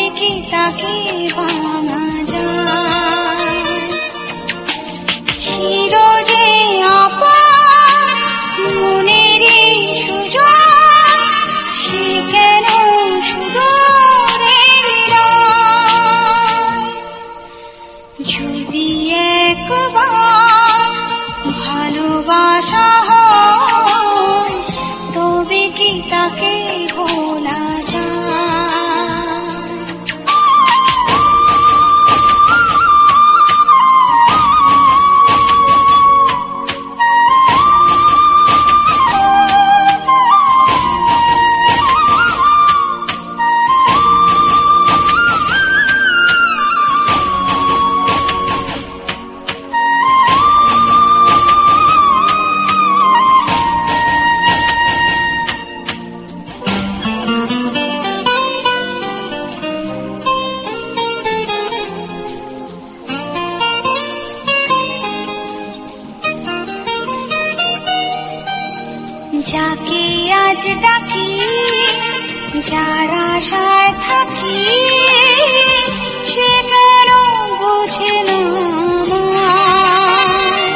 কি তাকে ভাঙা যায়? ছিল যে আপন মনেরই সুজন, সে কেন সুদূরে বিরায়? যদি একবার ভালোবাসা হয়, তবে কি তাকে ভোলা যায়? যাকে আজ ডাকি, যার আশায় থাকি, সে কেন বোঝে না আমায়?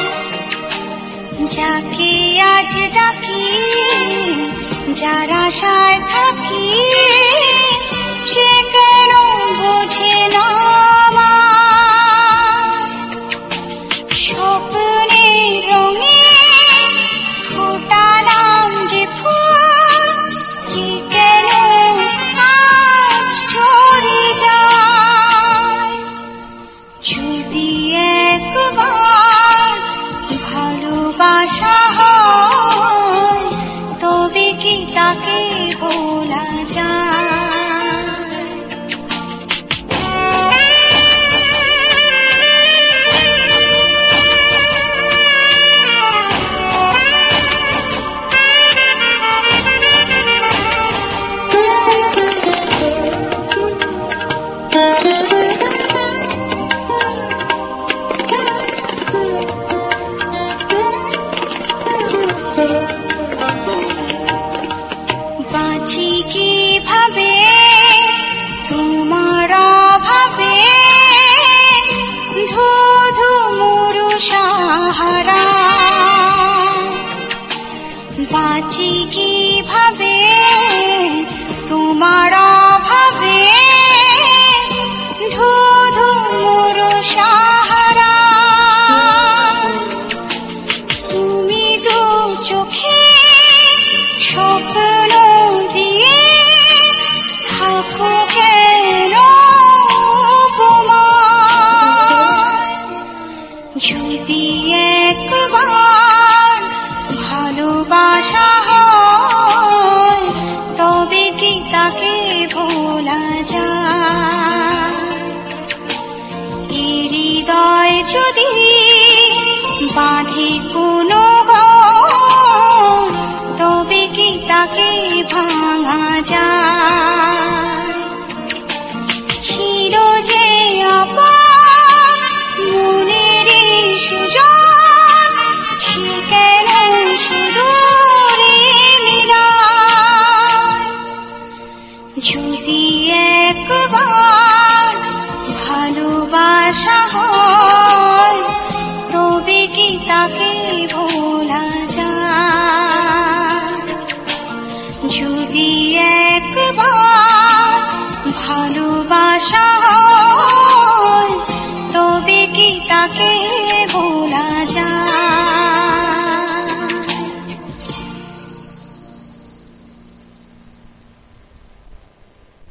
যাকে আজ ডাকি, যার আশায় থাকি, সে কেন বোঝে না আমায়? স্বপ্নের রঙে ফোটালাম যে ফুল, কি কেন আজ ঝরে যায়? যদি একবার ভালোবাসা হয়, তবে কি তাকে ভোলা যায়? বাঁচি কিভাবে তোমার অভাবে, ধুধু মরু সাহারা? বাঁচি কিভাবে তোমার